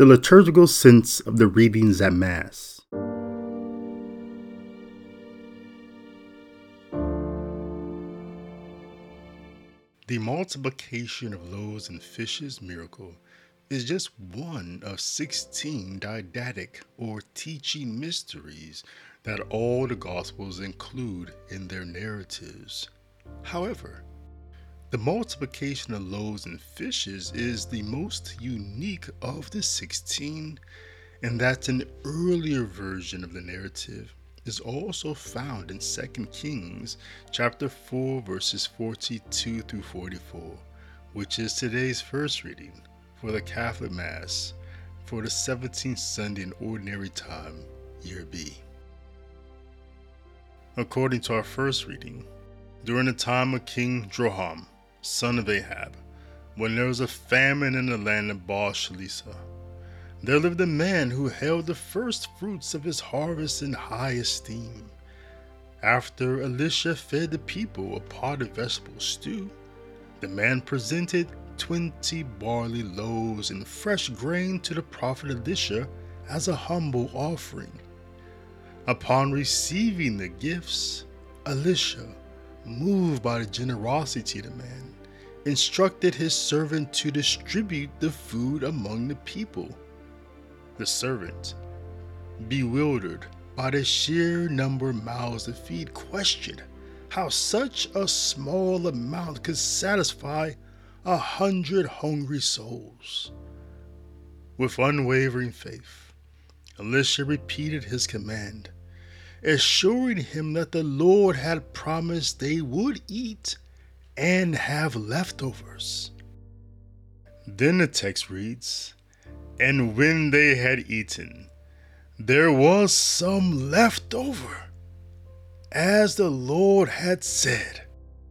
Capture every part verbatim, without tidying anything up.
The liturgical sense of the readings at Mass. The multiplication of loaves and fishes miracle is just one of sixteen didactic or teaching mysteries that all the Gospels include in their narratives. However, the multiplication of loaves and fishes is the most unique of the sixteen, and that an earlier version of the narrative is also found in Second Kings chapter four verses forty-two through forty-four, which is today's first reading for the Catholic Mass for the seventeenth Sunday in Ordinary Time, Year B. According to our first reading, during the time of King Joram, son of Ahab, when there was a famine in the land of Baal Shalisha, there lived a man who held the first fruits of his harvest in high esteem. After Elisha fed the people a pot of vegetable stew, the man presented twenty barley loaves and fresh grain to the prophet Elisha as a humble offering. Upon receiving the gifts, Elisha, moved by the generosity of the man, instructed his servant to distribute the food among the people. The servant, bewildered by the sheer number of mouths to feed, questioned how such a small amount could satisfy a hundred hungry souls. With unwavering faith, Elisha repeated his command, assuring him that the Lord had promised they would eat and have leftovers. Then the text reads, "And when they had eaten, there was some left over, as the Lord had said."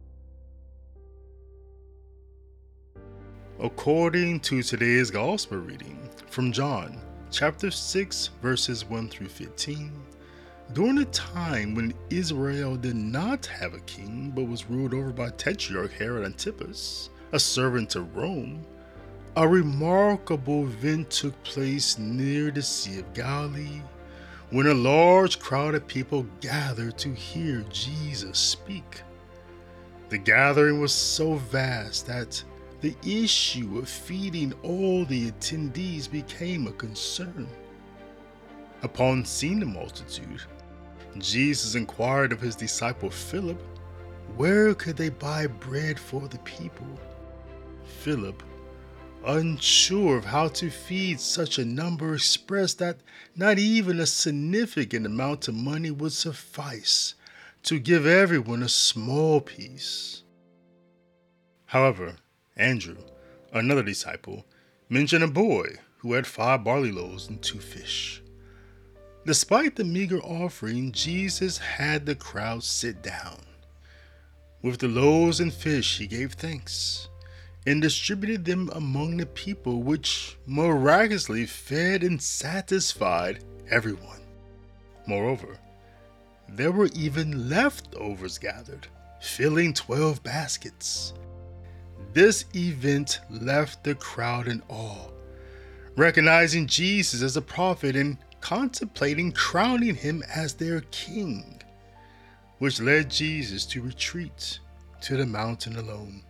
According to today's Gospel reading from John, chapter six, verses one through fifteen, during a time when Israel did not have a king but was ruled over by Tetrarch Herod Antipas, a servant of Rome, a remarkable event took place near the Sea of Galilee when a large crowd of people gathered to hear Jesus speak. The gathering was so vast that the issue of feeding all the attendees became a concern. Upon seeing the multitude, Jesus inquired of his disciple Philip, where could they buy bread for the people? Philip, unsure of how to feed such a number, expressed that not even a significant amount of money would suffice to give everyone a small piece. However, Andrew, another disciple, mentioned a boy who had five barley loaves and two fish. Despite the meager offering, Jesus had the crowd sit down. With the loaves and fish, he gave thanks and distributed them among the people, which miraculously fed and satisfied everyone. Moreover, there were even leftovers gathered, filling twelve baskets. This event left the crowd in awe, recognizing Jesus as a prophet and contemplating crowning him as their king, which led Jesus to retreat to the mountain alone.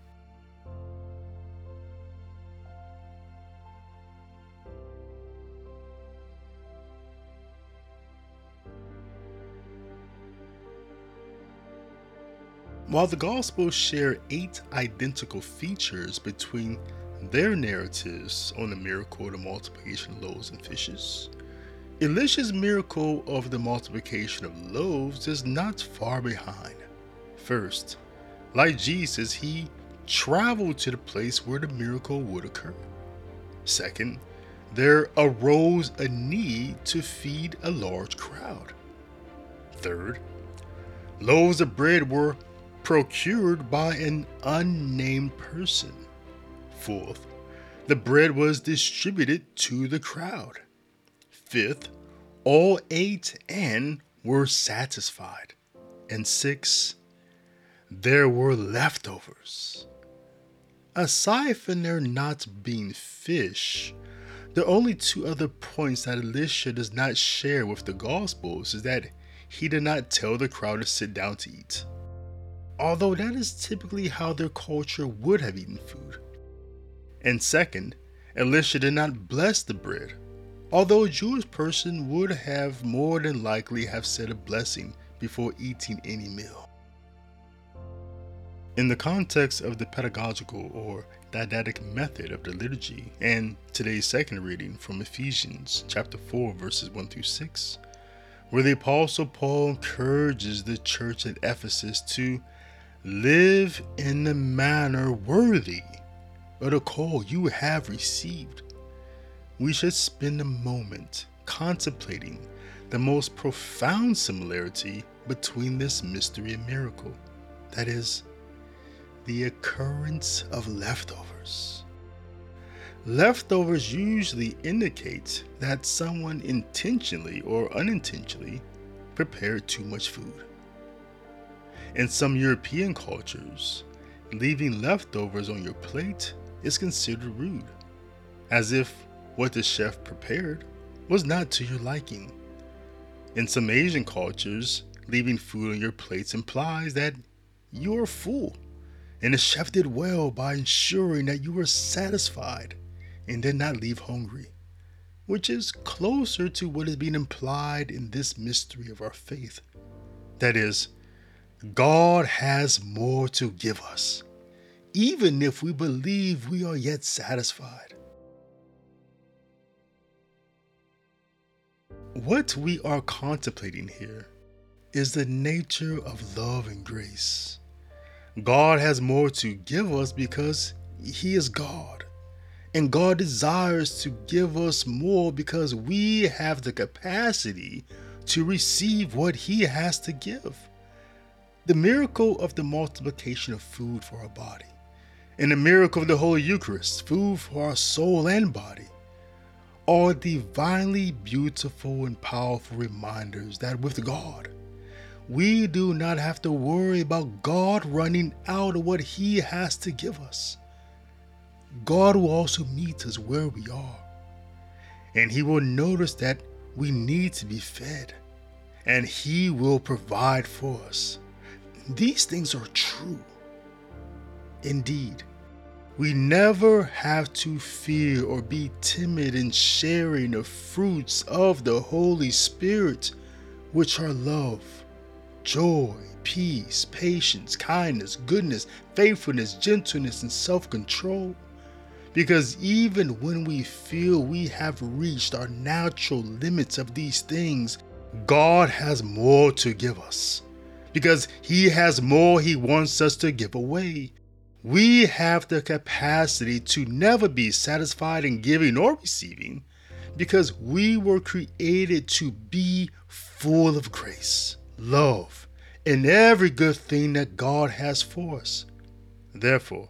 While the Gospels share eight identical features between their narratives on the miracle of the multiplication of loaves and fishes, Elisha's miracle of the multiplication of loaves is not far behind. First, like Jesus, he traveled to the place where the miracle would occur. Second, there arose a need to feed a large crowd. Third, loaves of bread were procured by an unnamed person. Fourth, the bread was distributed to the crowd. Fifth, all ate and were satisfied. And six, there were leftovers. Aside from there not being fish, The only two other points that Elisha does not share with the Gospels is that he did not tell the crowd to sit down to eat, although that is typically how their culture would have eaten food. And second, Elisha did not bless the bread, although a Jewish person would have more than likely have said a blessing before eating any meal. In the context of the pedagogical or didactic method of the liturgy and today's second reading from Ephesians chapter four verses one through six, where the Apostle Paul encourages the church at Ephesus to live in the manner worthy of the call you have received, we should spend a moment contemplating the most profound similarity between this mystery and miracle, that is, the occurrence of leftovers. Leftovers usually indicate that someone intentionally or unintentionally prepared too much food. In some European cultures, leaving leftovers on your plate is considered rude, as if what the chef prepared was not to your liking. In some Asian cultures, leaving food on your plates implies that you are full, and the chef did well by ensuring that you were satisfied and did not leave hungry, which is closer to what is being implied in this mystery of our faith. That is, God has more to give us, even if we believe we are yet satisfied. What we are contemplating here is the nature of love and grace. God has more to give us because He is God, and God desires to give us more because we have the capacity to receive what He has to give. The miracle of the multiplication of food for our body, and the miracle of the Holy Eucharist, food for our soul and body, are divinely beautiful and powerful reminders that with God, we do not have to worry about God running out of what He has to give us. God will also meet us where we are, and He will notice that we need to be fed, and He will provide for us. These things are true. Indeed, we never have to fear or be timid in sharing the fruits of the Holy Spirit, which are love, joy, peace, patience, kindness, goodness, faithfulness, gentleness, and self-control. Because even when we feel we have reached our natural limits of these things, God has more to give us. Because He has more He wants us to give away. We have the capacity to never be satisfied in giving or receiving because we were created to be full of grace, love, and every good thing that God has for us. Therefore,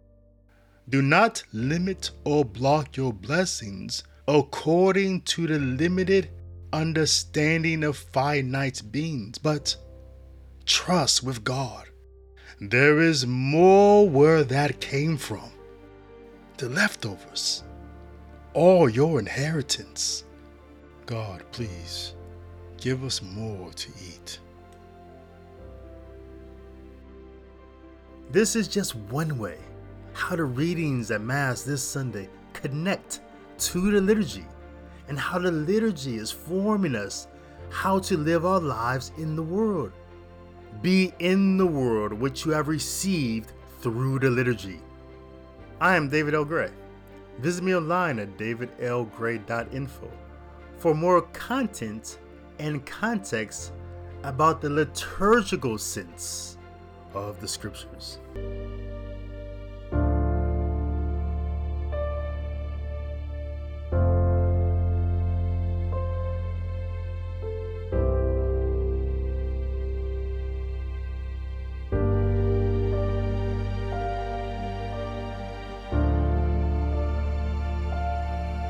do not limit or block your blessings according to the limited understanding of finite beings, but trust with God. There is more where that came from. The leftovers, all your inheritance. God, please, give us more to eat. This is just one way how the readings at Mass this Sunday connect to the liturgy and how the liturgy is forming us how to live our lives in the world. Be in the world which you have received through the liturgy. I am David L. Gray. Visit me online at david l gray dot info for more content and context about the liturgical sense of the Scriptures.